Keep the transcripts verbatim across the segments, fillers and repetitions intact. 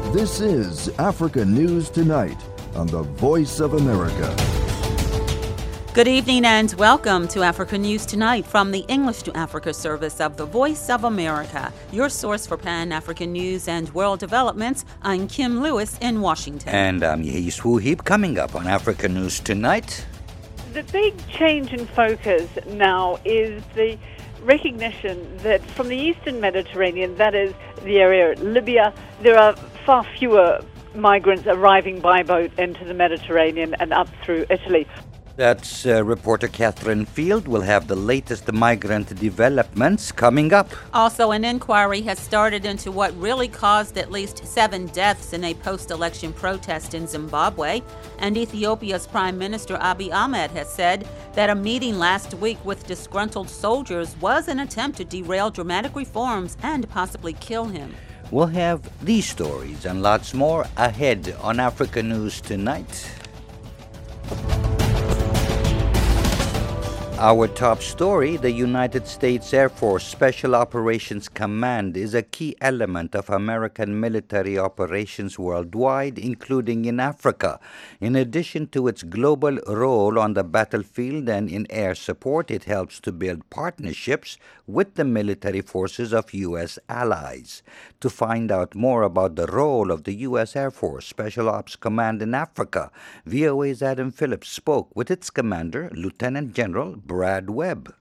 This is Africa News Tonight on the Voice of America. Good evening and welcome to Africa News Tonight from the English to Africa service of the Voice of America, your source for Pan-African news and world developments. I'm Kim Lewis in Washington. And I'm Yehi Swooheep. Coming up on Africa News Tonight. The big change in focus now is the recognition that from the Eastern Mediterranean, that is the area of Libya, there are far fewer migrants arriving by boat into the Mediterranean and up through Italy. That's uh, reporter Catherine Field. Will have the latest migrant developments coming up. Also, an inquiry has started into what really caused at least seven deaths in a post-election protest in Zimbabwe. And Ethiopia's Prime Minister Abiy Ahmed has said that a meeting last week with disgruntled soldiers was an attempt to derail dramatic reforms and possibly kill him. We'll have these stories and lots more ahead on Africa News Tonight. Our top story, the United States Air Force Special Operations Command is a key element of American military operations worldwide, including in Africa. In addition to its global role on the battlefield and in air support, it helps to build partnerships with the military forces of U S allies. To find out more about the role of the U S Air Force Special Ops Command in Africa, V O A's Adam Phillips spoke with its commander, Lieutenant General Brad Webb.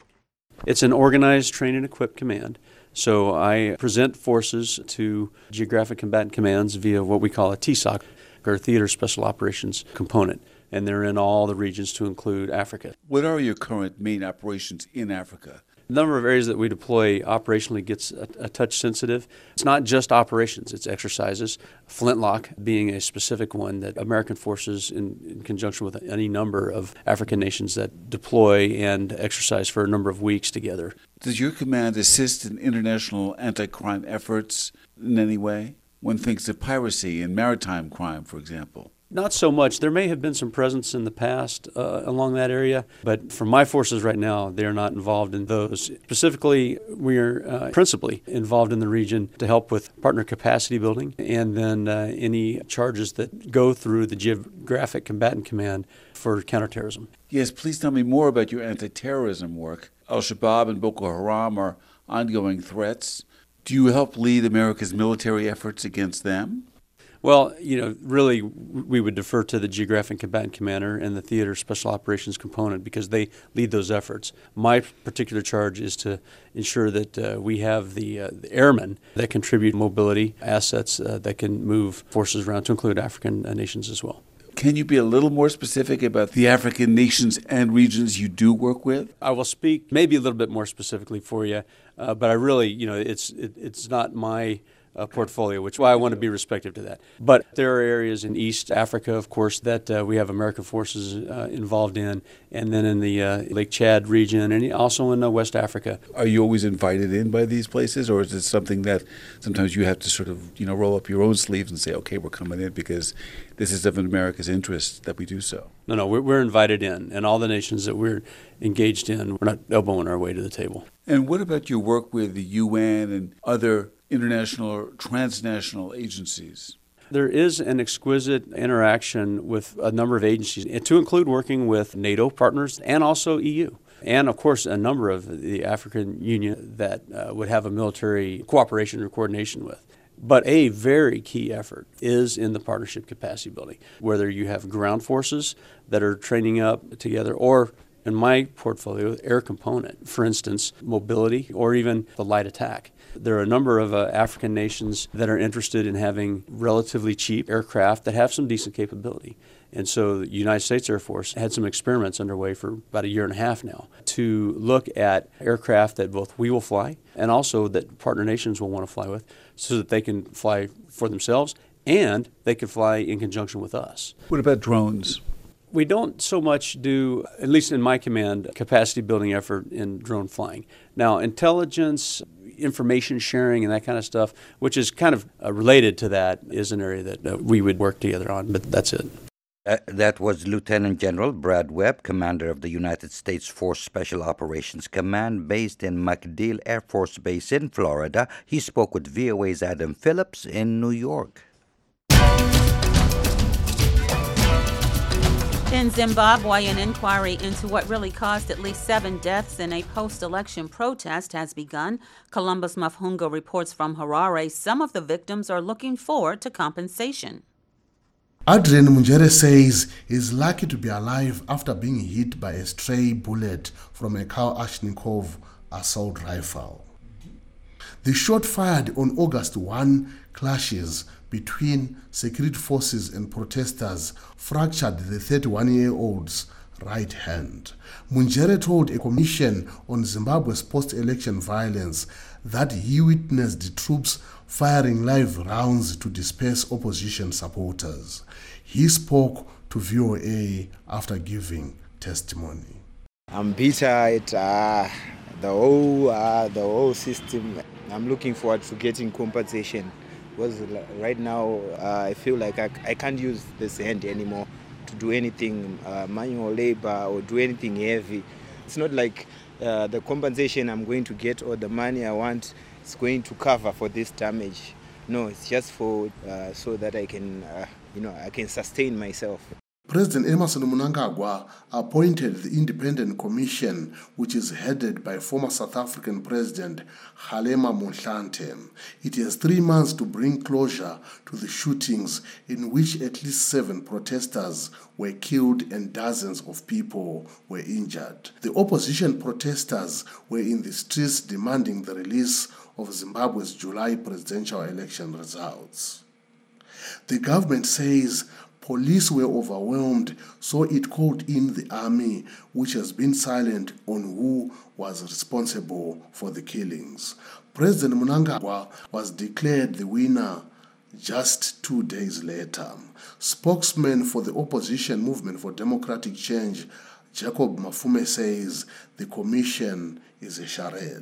It's an organized, trained, and equipped command. So I present forces to Geographic Combatant Commands via what we call a T SOC, or Theater Special Operations Component. And they're in all the regions to include Africa. What are your current main operations in Africa? The number of areas that we deploy operationally gets a, a touch sensitive. It's not just operations, it's exercises. Flintlock being a specific one that American forces, in, in conjunction with any number of African nations, that deploy and exercise for a number of weeks together. Does your command assist in international anti-crime efforts in any way? One thinks of piracy and maritime crime, for example. Not so much. There may have been some presence in the past uh, along that area, but for my forces right now, they are not involved in those. Specifically, we are uh, principally involved in the region to help with partner capacity building and then uh, any charges that go through the Geographic Combatant Command for counterterrorism. Yes, please tell me more about your anti-terrorism work. Al-Shabaab and Boko Haram are ongoing threats. Do you help lead America's military efforts against them? Well, you know, really, we would defer to the Geographic Combatant Commander and the Theater Special Operations Component because they lead those efforts. My particular charge is to ensure that uh, we have the, uh, the airmen that contribute mobility assets uh, that can move forces around, to include African uh, nations as well. Can you be a little more specific about the African nations and regions you do work with? I will speak maybe a little bit more specifically for you, uh, but I really, you know, it's it, it's not my Uh, portfolio, which is why I want to be respectful to that. But there are areas in East Africa, of course, that uh, we have American forces uh, involved in, and then in the uh, Lake Chad region, and also in uh, West Africa. Are you always invited in by these places, or is it something that sometimes you have to sort of, you know, roll up your own sleeves and say, okay, we're coming in because this is of America's interest that we do so? No, no, we're, we're invited in, and all the nations that we're engaged in, we're not elbowing our way to the table. And what about your work with the U N and other international or transnational agencies? There is an exquisite interaction with a number of agencies, to include working with NATO partners and also E U. And, of course, a number of the African Union that uh, would have a military cooperation or coordination with. But a very key effort is in the partnership capacity building, whether you have ground forces that are training up together or, in my portfolio, air component, for instance, mobility or even the light attack. There are a number of uh, African nations that are interested in having relatively cheap aircraft that have some decent capability. And so the United States Air Force had some experiments underway for about a year and a half now to look at aircraft that both we will fly and also that partner nations will want to fly with so that they can fly for themselves and they can fly in conjunction with us. What about drones? We don't so much do, at least in my command, capacity building effort in drone flying. Now, intelligence, information sharing, and that kind of stuff, which is kind of uh, related to that, is an area that uh, we would work together on, but that's it. Uh, that was Lieutenant General Brad Webb, commander of the United States Force Special Operations Command based in MacDill Air Force Base in Florida. He spoke with V O A's Adam Phillips in New York. In Zimbabwe, an inquiry into what really caused at least seven deaths in a post-election protest has begun. Columbus Mafhunga reports from Harare some of the victims are looking forward to compensation. Adrian Munjere says he's lucky to be alive after being hit by a stray bullet from a Kalashnikov assault rifle. The shot fired on August first clashes between security forces and protesters fractured the thirty-one-year-old's right hand. Munjere told a commission on Zimbabwe's post-election violence that he witnessed troops firing live rounds to disperse opposition supporters. He spoke to V O A after giving testimony. I'm bitter at uh, the whole uh, the whole system. I'm looking forward to getting compensation. Because right now uh, I feel like I, I can't use this hand anymore to do anything uh, manual labor or do anything heavy. It's not like uh, the compensation I'm going to get or the money I want is going to cover for this damage. No, it's just for uh, so that I can uh, you know I can sustain myself. President Emmerson Mnangagwa appointed the Independent Commission, which is headed by former South African President Kgalema Motlanthe. It has three months to bring closure to the shootings in which at least seven protesters were killed and dozens of people were injured. The opposition protesters were in the streets demanding the release of Zimbabwe's July presidential election results. The government says police were overwhelmed, so it called in the army, which has been silent on who was responsible for the killings. President Mnangagwa was declared the winner just two days later. Spokesman for the opposition movement for democratic change, Jacob Mafume, says the commission is a charade.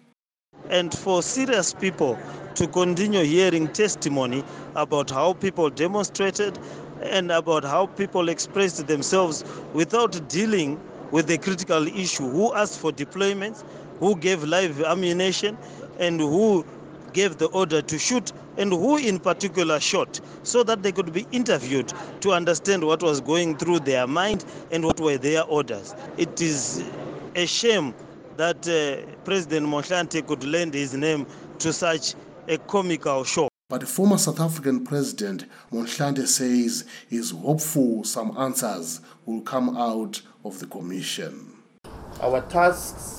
And for serious people to continue hearing testimony about how people demonstrated and about how people expressed themselves without dealing with the critical issue, who asked for deployments, who gave live ammunition, and who gave the order to shoot, and who in particular shot, so that they could be interviewed to understand what was going through their mind and what were their orders. It is a shame that uh, President Motlanthe could lend his name to such a comical show. But the former South African President Motlanthe says he's hopeful some answers will come out of the commission. Our tasks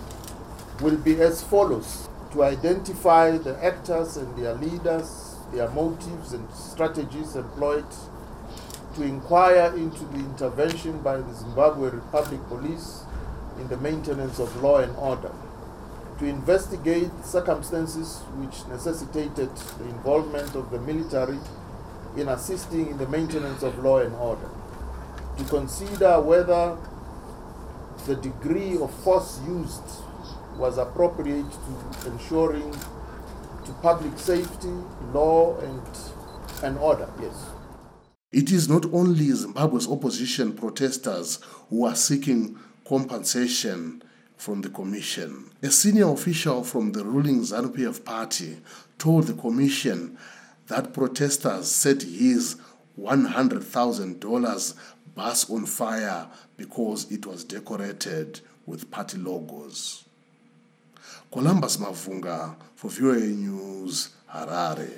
will be as follows: to identify the actors and their leaders, their motives and strategies employed, to inquire into the intervention by the Zimbabwe Republic Police in the maintenance of law and order, to investigate circumstances which necessitated the involvement of the military in assisting in the maintenance of law and order, to consider whether the degree of force used was appropriate to ensuring to public safety, law and, and order, yes. It is not only Zimbabwe's opposition protesters who are seeking compensation from the commission. A senior official from the ruling ZANU-P F party told the commission that protesters set his one hundred thousand dollars bus on fire because it was decorated with party logos. Columbus Mafhunga for V O A News, Harare.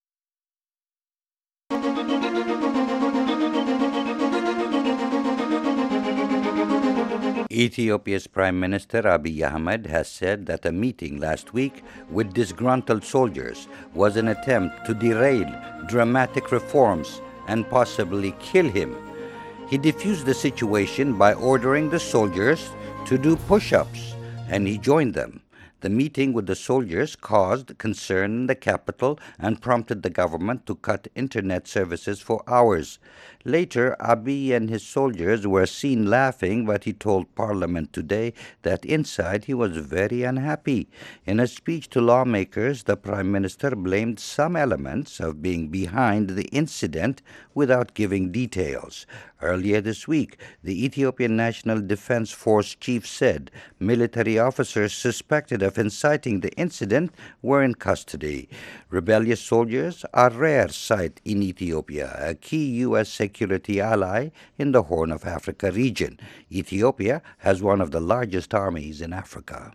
Ethiopia's Prime Minister Abiy Ahmed has said that a meeting last week with disgruntled soldiers was an attempt to derail dramatic reforms and possibly kill him. He diffused the situation by ordering the soldiers to do push-ups, and he joined them. The meeting with the soldiers caused concern in the capital and prompted the government to cut internet services for hours. Later, Abiy and his soldiers were seen laughing, but he told Parliament today that inside he was very unhappy. In a speech to lawmakers, the Prime Minister blamed some elements of being behind the incident without giving details. Earlier this week, the Ethiopian National Defense Force chief said military officers suspected a of inciting the incident were in custody. Rebellious soldiers are a rare sight in Ethiopia, a key U S security ally in the Horn of Africa region. Ethiopia has one of the largest armies in Africa.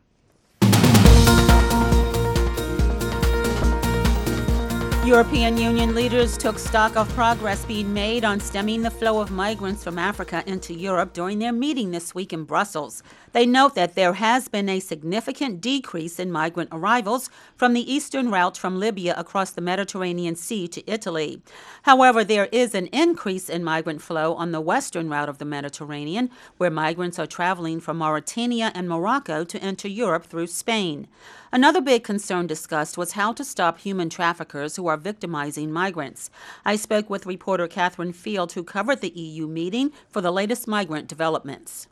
European Union leaders took stock of progress being made on stemming the flow of migrants from Africa into Europe during their meeting this week in Brussels. They note that there has been a significant decrease in migrant arrivals from the eastern route from Libya across the Mediterranean Sea to Italy. However, there is an increase in migrant flow on the western route of the Mediterranean, where migrants are traveling from Mauritania and Morocco to enter Europe through Spain. Another big concern discussed was how to stop human traffickers who are victimizing migrants. I spoke with reporter Catherine Field, who covered the E U meeting, for the latest migrant developments.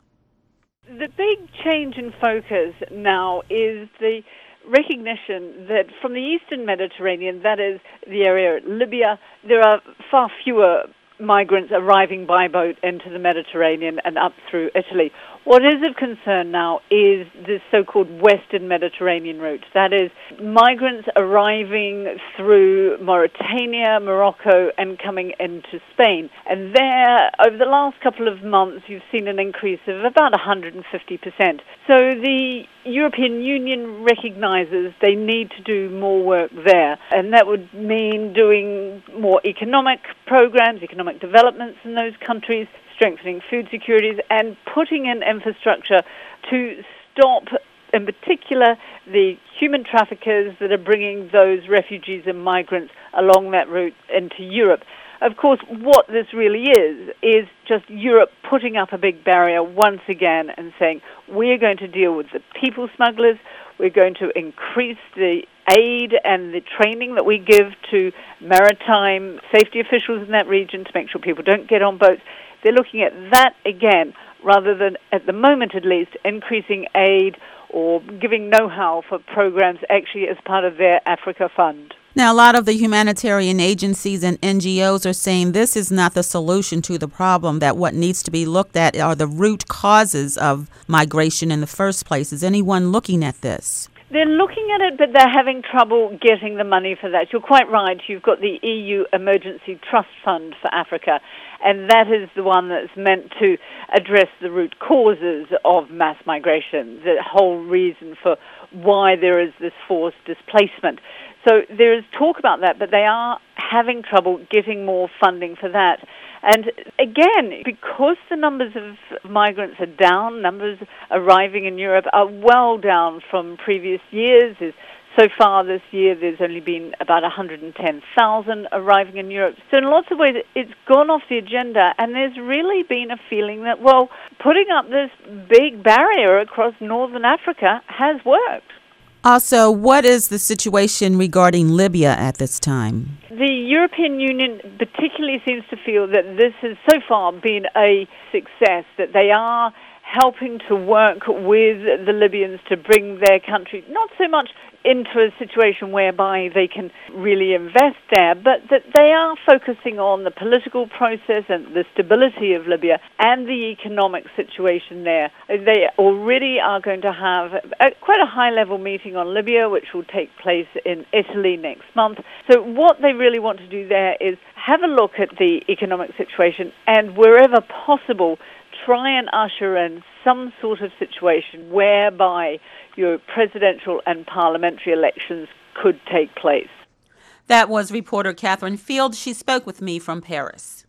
The big change in focus now is the recognition that from the eastern Mediterranean, that is the area of Libya, there are far fewer migrants arriving by boat into the Mediterranean and up through Italy. What is of concern now is the so-called Western Mediterranean route. That is, migrants arriving through Mauritania, Morocco, and coming into Spain. And there, over the last couple of months, you've seen an increase of about one hundred fifty percent. So the European Union recognizes they need to do more work there. And that would mean doing more economic programs, economic developments in those countries, strengthening food securities, and putting in infrastructure to stop, in particular, the human traffickers that are bringing those refugees and migrants along that route into Europe. Of course, what this really is, is just Europe putting up a big barrier once again and saying, we're going to deal with the people smugglers, we're going to increase the aid and the training that we give to maritime safety officials in that region to make sure people don't get on boats. They're looking at that again, rather than, at the moment at least, increasing aid or giving know-how for programs actually as part of their Africa Fund. Now, a lot of the humanitarian agencies and N G Os are saying this is not the solution to the problem, that what needs to be looked at are the root causes of migration in the first place. Is anyone looking at this? They're looking at it, but they're having trouble getting the money for that. You're quite right. You've got the E U Emergency Trust Fund for Africa, and that is the one that's meant to address the root causes of mass migration, the whole reason for why there is this forced displacement. So there is talk about that, but they are having trouble getting more funding for that. And again, because the numbers of migrants are down, numbers arriving in Europe are well down from previous years. So far this year, there's only been about one hundred ten thousand arriving in Europe. So in lots of ways, it's gone off the agenda, and there's really been a feeling that, well, putting up this big barrier across northern Africa has worked. Also, what is the situation regarding Libya at this time? The European Union particularly seems to feel that this has so far been a success, that they are helping to work with the Libyans to bring their country not so much into a situation whereby they can really invest there, but that they are focusing on the political process and the stability of Libya and the economic situation there. They already are going to have a, quite a high-level meeting on Libya, which will take place in Italy next month. So what they really want to do there is have a look at the economic situation and, wherever possible, try and usher in some sort of situation whereby your presidential and parliamentary elections could take place. That was reporter Catherine Field. She spoke with me from Paris.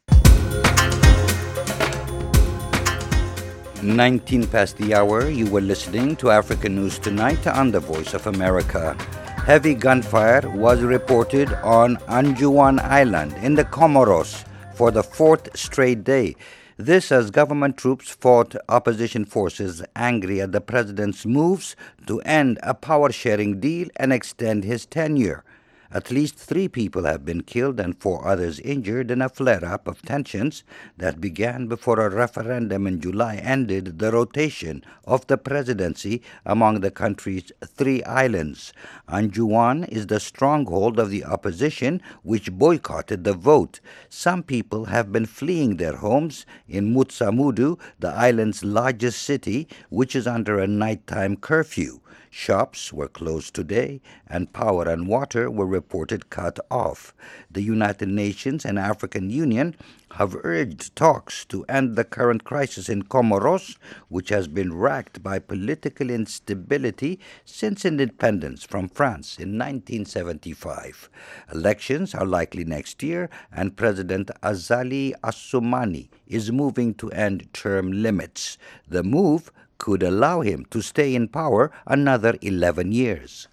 nineteen past the hour, you were listening to African News Tonight on the Voice of America. Heavy gunfire was reported on Anjouan Island in the Comoros for the fourth straight day. This as government troops fought opposition forces angry at the president's moves to end a power-sharing deal and extend his tenure. At least three people have been killed and four others injured in a flare-up of tensions that began before a referendum in July ended the rotation of the presidency among the country's three islands. Anjouan is the stronghold of the opposition, which boycotted the vote. Some people have been fleeing their homes in Mutsamudu, the island's largest city, which is under a nighttime curfew. Shops were closed today, and power and water were reported cut off. The United Nations and African Union have urged talks to end the current crisis in Comoros, which has been racked by political instability since independence from France in nineteen seventy-five. Elections are likely next year, and President Azali Assoumani is moving to end term limits. The move could allow him to stay in power another eleven years.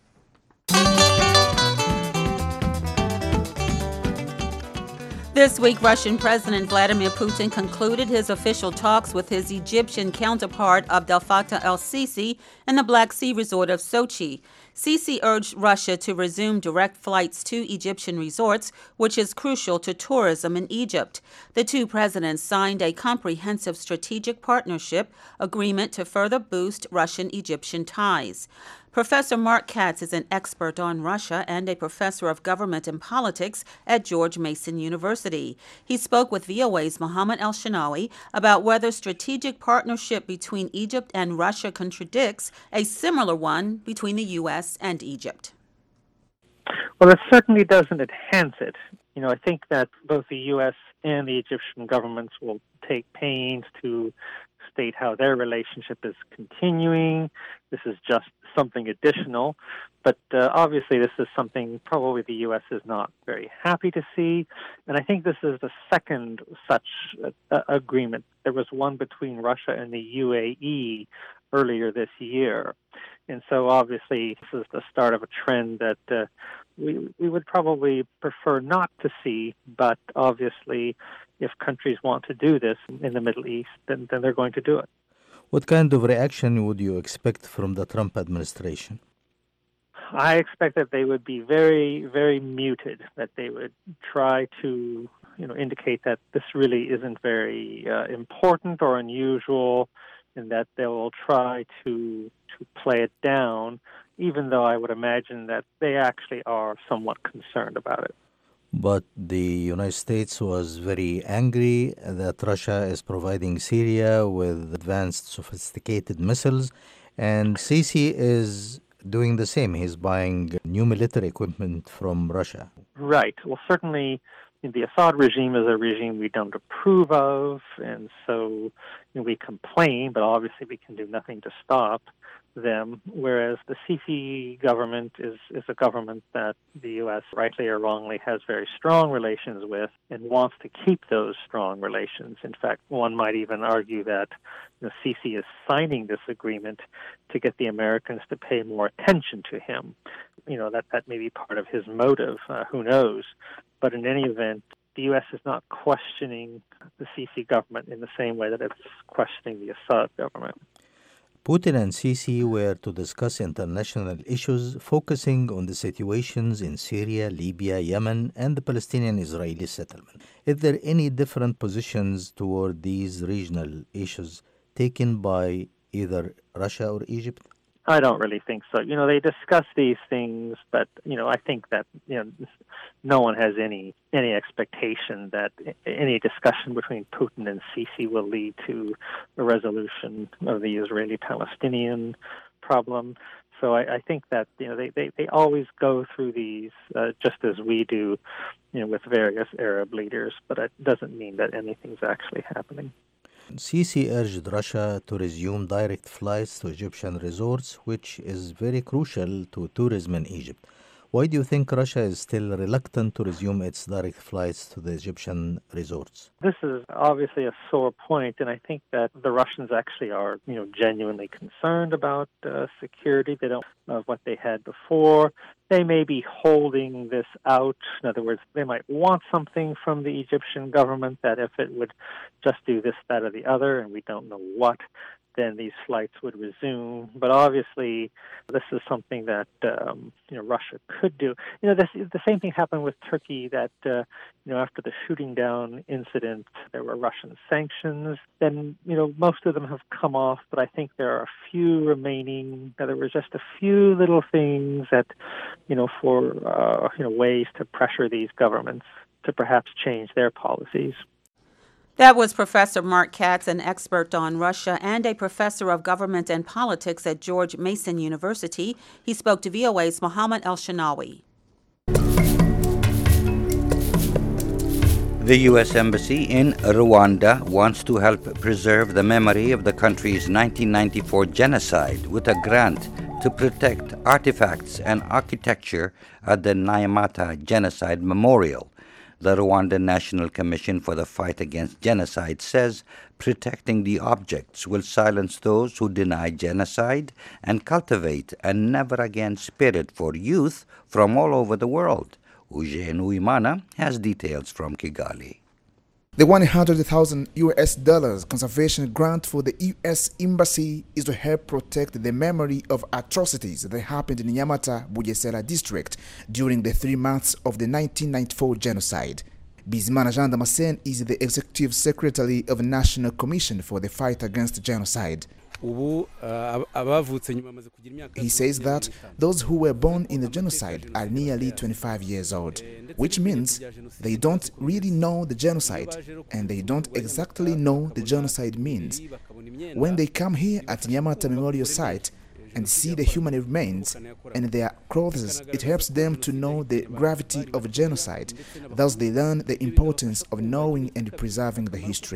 This week, Russian President Vladimir Putin concluded his official talks with his Egyptian counterpart Abdel Fattah el-Sisi in the Black Sea resort of Sochi. Sisi urged Russia to resume direct flights to Egyptian resorts, which is crucial to tourism in Egypt. The two presidents signed a comprehensive strategic partnership agreement to further boost Russian-Egyptian ties. Professor Mark Katz is an expert on Russia and a professor of government and politics at George Mason University. He spoke with V O A's Mohammed El-Shinawi about whether strategic partnership between Egypt and Russia contradicts a similar one between the U S and Egypt. Well, it certainly doesn't enhance it. You know, I think that both the U S and the Egyptian governments will take pains to state how their relationship is continuing. This is just something additional, but uh, obviously this is something probably the U S is not very happy to see, and I think this is the second such uh, agreement. There was one between Russia and the U A E earlier this year, and so obviously this is the start of a trend that uh, we, we would probably prefer not to see, but obviously if countries want to do this in the Middle East, then, then they're going to do it. What kind of reaction would you expect from the Trump administration? I expect that they would be very, very muted, that they would try to, you know, indicate that this really isn't very uh, important or unusual, and that they will try to to play it down, even though I would imagine that they actually are somewhat concerned about it. But the United States was very angry that Russia is providing Syria with advanced sophisticated missiles, and Sisi is doing the same. He's buying new military equipment from Russia. Right. Well, certainly the Assad regime is a regime we don't approve of, and so you know, we complain, but obviously we can do nothing to stop them, whereas the Sisi government is, is a government that the U S, rightly or wrongly, has very strong relations with and wants to keep those strong relations. In fact, one might even argue that you know, Sisi is signing this agreement to get the Americans to pay more attention to him. You know, that, that may be part of his motive, uh, who knows. But in any event, the U S is not questioning the Sisi government in the same way that it's questioning the Assad government. Putin and Sisi were to discuss international issues focusing on the situations in Syria, Libya, Yemen, and the Palestinian-Israeli settlement. Is there any different positions toward these regional issues taken by either Russia or Egypt? I don't really think so. You know, they discuss these things, but, you know, I think that, you know, no one has any any expectation that any discussion between Putin and Sisi will lead to a resolution of the Israeli-Palestinian problem. So I, I think that, you know, they, they, they always go through these uh, just as we do, you know, with various Arab leaders, but it doesn't mean that anything's actually happening. Sisi urged Russia to resume direct flights to Egyptian resorts, which is very crucial to tourism in Egypt. Why do you think Russia is still reluctant to resume its direct flights to the Egyptian resorts? This is obviously a sore point, and I think that the Russians actually are, you know, genuinely concerned about uh, security. They don't know what they had before. They may be holding this out. In other words, they might want something from the Egyptian government that if it would just do this, that, or the other, and we don't know what, then these flights would resume. But obviously, this is something that um, you know Russia could do. You know, this, the same thing happened with Turkey. That uh, you know, after the shooting down incident, there were Russian sanctions. Then you know, most of them have come off, but I think there are a few remaining. There were just a few little things that you know, for uh, you know, ways to pressure these governments to perhaps change their policies. That was Professor Mark Katz, an expert on Russia and a professor of government and politics at George Mason University. He spoke to V O A's Mohammed El-Shanawi. The U S Embassy in Rwanda wants to help preserve the memory of the country's nineteen ninety-four genocide with a grant to protect artifacts and architecture at the Nyamata Genocide Memorial. The Rwandan National Commission for the Fight Against Genocide says protecting the objects will silence those who deny genocide and cultivate a never-again spirit for youth from all over the world. Eugene Uimana has details from Kigali. The one hundred thousand U S dollars conservation grant for the U S Embassy is to help protect the memory of atrocities that happened in Nyamata, Bugesera district during the three months of the nineteen ninety-four genocide. Bizimana Jean Damascene is the Executive Secretary of the National Commission for the Fight Against Genocide. He says that those who were born in the genocide are nearly twenty-five years old, which means they don't really know the genocide and they don't exactly know the genocide means. When they come here at Nyamata Memorial Site and see the human remains and their clothes, it helps them to know the gravity of genocide. Thus they learn the importance of knowing and preserving the history.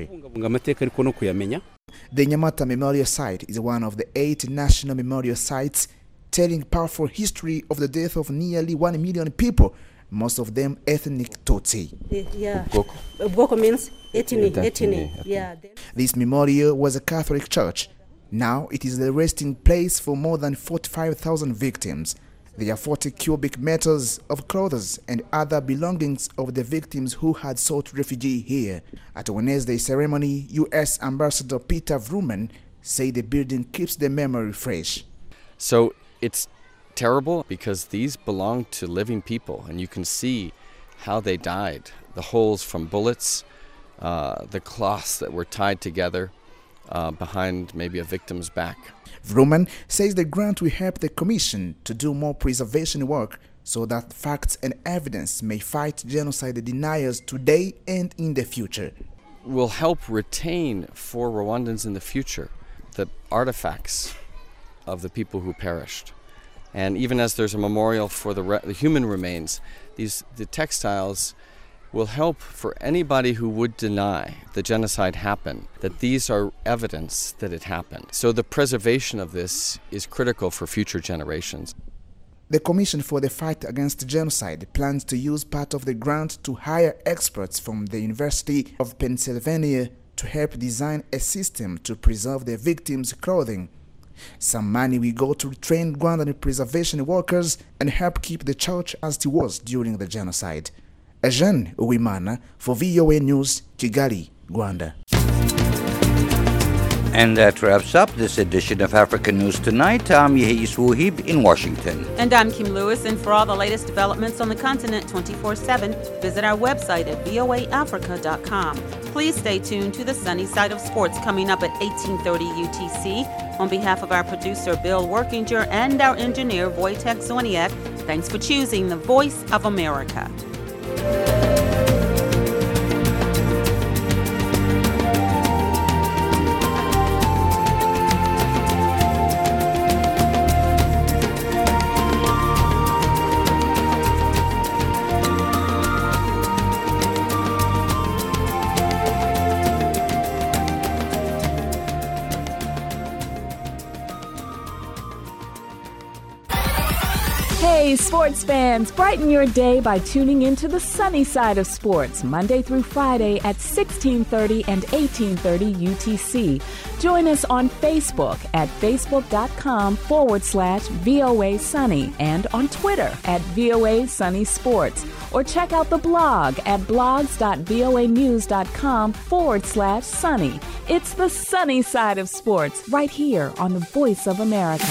The Nyamata Memorial Site is one of the eight national memorial sites telling powerful history of the death of nearly one million people, most of them ethnic Tutsi. Yeah, Boko means ethnic, ethnic. Yeah. This memorial was a Catholic church. Now it is the resting place for more than forty-five thousand victims. There are forty cubic meters of clothes and other belongings of the victims who had sought refuge here. At a Wednesday ceremony, U S Ambassador Peter Vrooman said the building keeps the memory fresh. So it's terrible because these belong to living people, and you can see how they died. The holes from bullets, uh, the cloths that were tied together uh, behind maybe a victim's back. Vrooman says the grant will help the Commission to do more preservation work so that facts and evidence may fight genocide deniers today and in the future. Will help retain for Rwandans in the future the artifacts of the people who perished. And even as there's a memorial for the, re- the human remains, these the textiles will help for anybody who would deny the genocide happened, that these are evidence that it happened. So the preservation of this is critical for future generations. The Commission for the Fight Against Genocide plans to use part of the grant to hire experts from the University of Pennsylvania to help design a system to preserve the victims' clothing. Some money will go to train Rwandan preservation workers and help keep the church as it was during the genocide. Eugene Uwimana for V O A News, Kigali, Rwanda. And that wraps up this edition of African News Tonight. I'm Yehis Wuhib in Washington. And I'm Kim Lewis, and for all the latest developments on the continent twenty-four seven, visit our website at V O A Africa dot com. Please stay tuned to the Sunny Side of Sports coming up at eighteen thirty U T C. On behalf of our producer, Bill Workinger, and our engineer, Wojtek Zoniak, thanks for choosing the Voice of America. Hey, sports fans, brighten your day by tuning into the Sunny Side of Sports, Monday through Friday at sixteen thirty and eighteen thirty U T C. Join us on Facebook at facebook.com forward slash VOA Sunny and on Twitter at V O A Sunny Sports. Or check out the blog at blogs.voanews.com forward slash sunny. It's the Sunny Side of Sports right here on the Voice of America.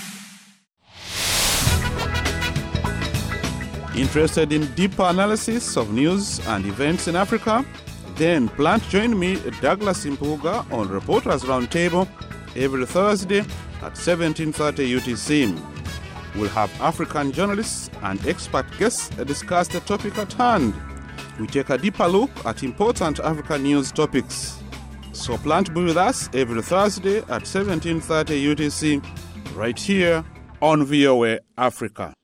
Interested in deeper analysis of news and events in Africa? Then plan to join me, Douglas Impuga, on Reporters Roundtable every Thursday at seventeen thirty U T C. We'll have African journalists and expert guests discuss the topic at hand. we take a deeper look at important African news topics. So plan to be with us every Thursday at seventeen thirty U T C, right here on V O A Africa.